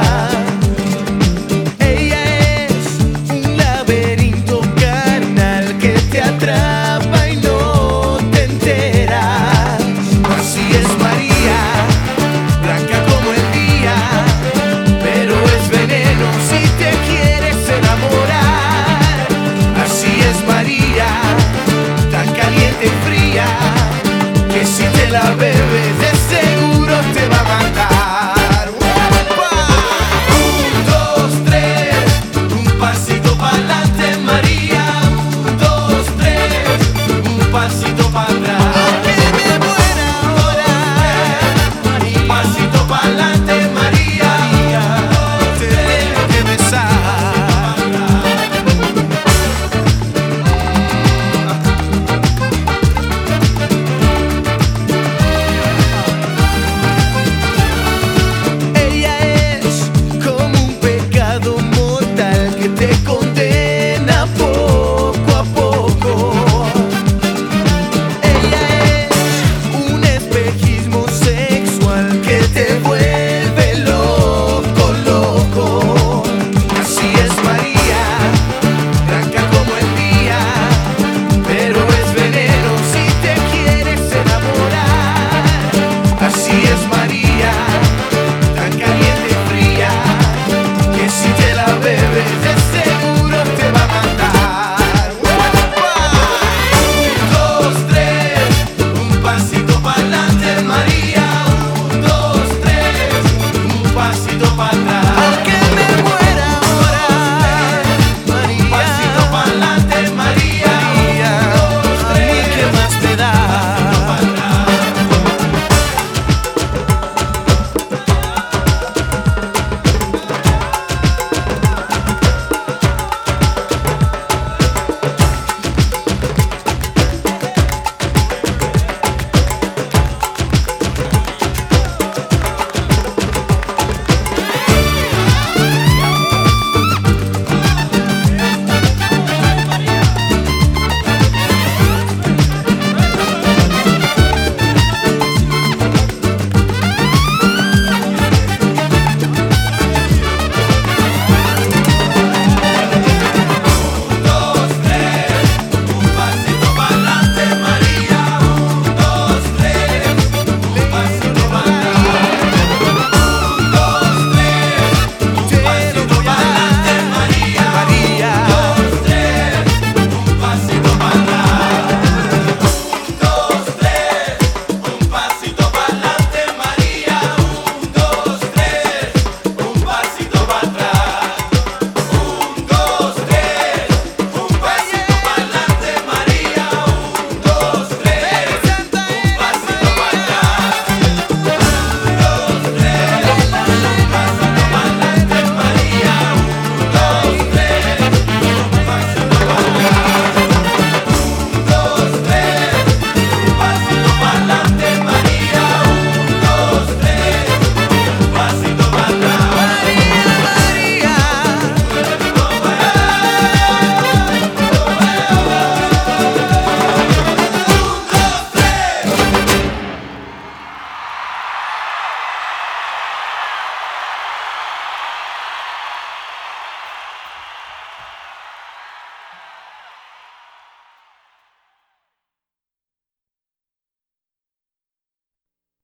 Ella es un laberinto carnal que te atrapa y no te enteras. Así es María, blanca como el día, pero es veneno si te quieres enamorar. Así es María, tan caliente y fría, que si te la bebes de seguro te va a matar. ¡Upa! Un, dos, tres, un pasito pa'lante María. Un, dos, tres, un pasito para atrás. Aunque me muera ahora, un pasito pa'lante María. Te tengo que besar. Ella es como un pecado mortal que te condena poco a poco. Ella es un espejismo sexual que te vuelve loco, loco. Así es María, blanca como el día, pero es veneno si te quieres enamorar. Así es María, tan caliente y fría, que si te la bebes de seguro te va a matar. ¡Upa! Un, dos, tres, un pasito pa'lante María. Un, dos, tres, un pasito para atrás.